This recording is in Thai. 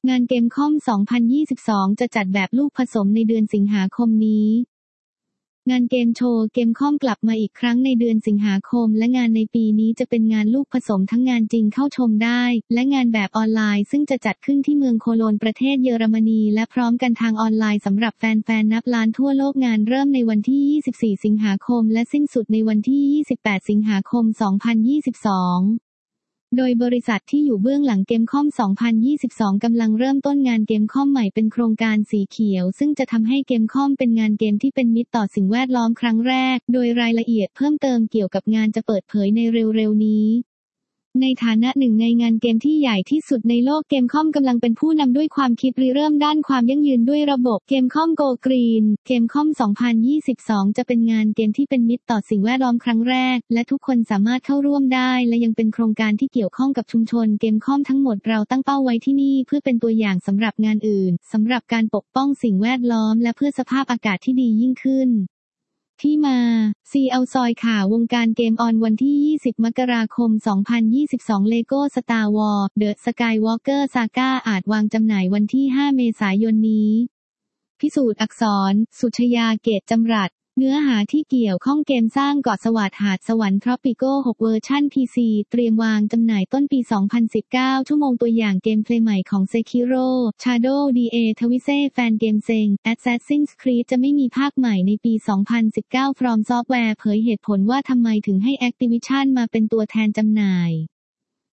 งานเกมคอม 2022 จะจัดแบบลูกผสมในเดือนสิงหาคมนี้งานเกมโชว์เกมคอมกลับมาอีกครั้งในเดือนสิงหาคมและงานในปีนี้จะเป็นงานลูกผสมทั้งงานจริงเข้าชมได้และงานแบบออนไลน์ซึ่งจะจัดขึ้นที่เมืองโคโลนประเทศเยอรมนีและพร้อมกันทางออนไลน์สำหรับแฟนๆนับล้านทั่วโลกงานเริ่มในวันที่ 24 สิงหาคมและสิ้นสุดในวันที่ 28 สิงหาคม 2022โดยบริษัทที่อยู่เบื้องหลังเกมคอม 2022 กำลังเริ่มต้นงานเกมคอมใหม่เป็นโครงการสีเขียวซึ่งจะทำให้เกมคอมเป็นงานเกมที่เป็นมิตรต่อสิ่งแวดล้อมครั้งแรกโดยรายละเอียดเพิ่มเติมเกี่ยวกับงานจะเปิดเผยในเร็วๆนี้ในฐานะหนึ่งในงานเกมที่ใหญ่ที่สุดในโลกเกมคอมกำลังเป็นผู้นำด้วยความคิดริเริ่มด้านความยั่งยืนด้วยระบบเกมคอมโกกรีนเกมคอม 2022 จะเป็นงานเกมที่เป็นมิตรต่อสิ่งแวดล้อมครั้งแรกและทุกคนสามารถเข้าร่วมได้และยังเป็นโครงการที่เกี่ยวข้องกับชุมชนเกมคอมทั้งหมดเราตั้งเป้าไว้ที่นี่เพื่อเป็นตัวอย่างสำหรับงานอื่นสำหรับการปกป้องสิ่งแวดล้อมและเพื่อสภาพอากาศที่ดียิ่งขึ้นที่มา CL ซอยข่าววงการเกมออนวันที่ 20 มกราคม 2022 Lego Star Wars The Skywalker Saga อาจวางจำหน่ายวันที่ 5 เมษายนนี้พิสูจน์อักษรสุชยาเกตจำรัดเนื้อหาที่เกี่ยวข้องเกมสร้างเกาะสวัสดิ์หาดสวรรค์ Tropico 6 เวอร์ชัน PC เตรียมวางจำหน่ายต้นปี 2019 ชั่วโมงตัวอย่างเกมเพลย์ใหม่ของ Sekiro Shadow DA Twice แฟนเกมเซ็ง Assassin's Creed จะไม่มีภาคใหม่ในปี 2019 From Software เผยเหตุผลว่าทำไมถึงให้ Activision มาเป็นตัวแทนจำหน่าย